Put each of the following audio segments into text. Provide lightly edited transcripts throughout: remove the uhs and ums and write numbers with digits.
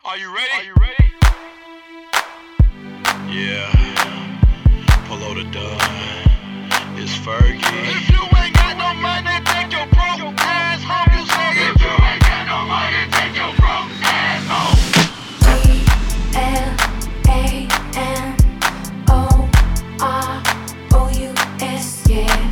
Are you ready? Yeah. Polo the Dunn. It's Fergie. If you ain't got no money, take your broke ass home. You say if you ain't got no money, take your broke ass home. GLAMOROUS, yeah.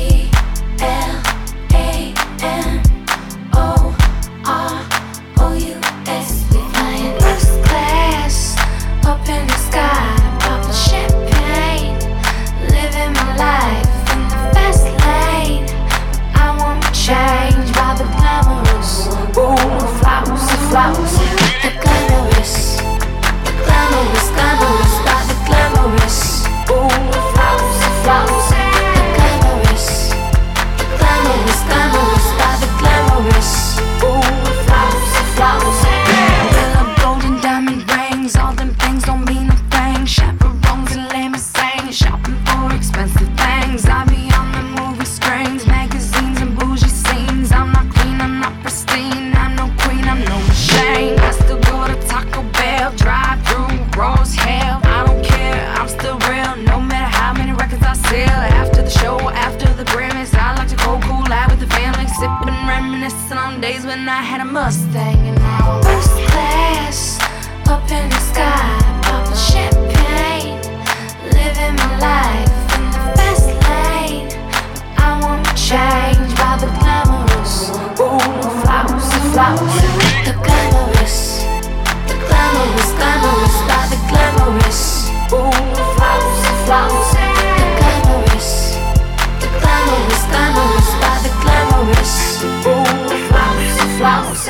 GLAMOROUS. We flying first class up in the sky, popping champagne, living my life in the fast lane. I won't change by the glamorous. Ooh, flowers, flowers, the glamorous, the glamorous, glamorous by the glamorous. Ooh, flowers, flowers, the glamorous, the glamorous, glamorous by the glamorous. Ooh, flowers, flowers. Well, golden diamond rings, all them things don't mean a thing. Chaperones and limousines, shopping for expensive things. I be on the movie screens, magazines and bougie scenes. I'm not clean, I'm not pristine, I'm no queen, I'm no shame. I still go to Taco Bell, drive through raw as hell. I don't care, I'm still real, no matter how many records I sell. After the show, after the Grammys, I like to go cool out with the family, sipping, reminiscing on days when I had a Mustang. And now I'm first class up in the sky, popping champagne, living my life in the fast lane. I won't change by the glamorous. Ooh, flowers, flowers, the glamorous, the glamorous, glamorous by the glamorous. Ooh, flowers, flowers, the glamorous, the glamorous, glamorous by the glamorous. Ooh, flowers, flowers.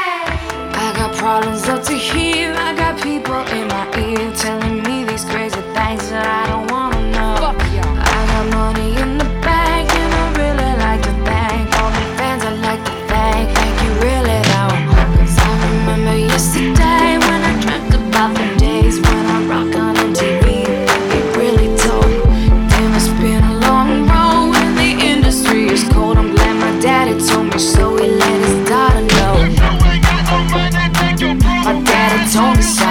I got problems up to here, I got people in my ear telling me these crazy things that I don't wanna know. I got money in the bank and I really like to thank all the fans. I like to thank you really though. 'Cause I remember yesterday when I dreamt about the days when I rock on MTV. It really told. Damn, it's been a long road and the industry is cold. I'm glad my daddy told me so, he let his daughter know. If you ain't got no money, take your broke My daddy told me so.